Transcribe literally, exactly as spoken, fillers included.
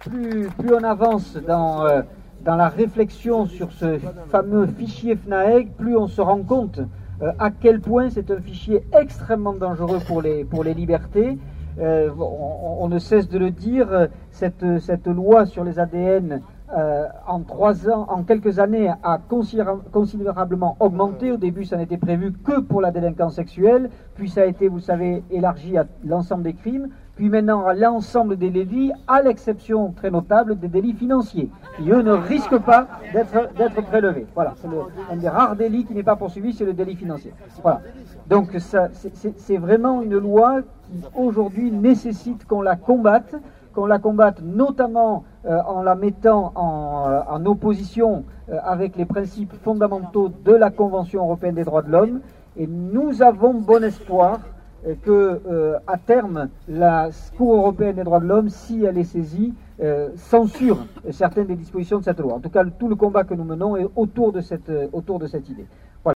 plus, plus on avance dans, euh, dans la réflexion sur ce fameux fichier FNAEG, plus on se rend compte euh, à quel point c'est un fichier extrêmement dangereux pour les, pour les libertés. Euh, on, on ne cesse de le dire, cette, cette loi sur les A D N euh, en trois ans, en quelques années a considéra considérablement augmenté. Au début, ça n'était prévu que pour la délinquance sexuelle, puis ça a été, vous savez, élargi à l'ensemble des crimes, puis maintenant à l'ensemble des délits, à l'exception très notable des délits financiers, qui eux ne risquent pas d'être prélevés. Voilà, c'est un des rares délits qui n'est pas poursuivi, c'est le délit financier. Voilà. Donc c'est vraiment une loi qui aujourd'hui nécessite qu'on la combatte, qu'on la combatte notamment euh, en la mettant en, euh, en opposition euh, avec les principes fondamentaux de la Convention européenne des droits de l'homme. Et nous avons bon espoir euh, que, euh, à terme, la Cour européenne des droits de l'homme, si elle est saisie, euh, censure certaines des dispositions de cette loi. En tout cas, tout le combat que nous menons est autour de cette, autour de cette idée. Voilà.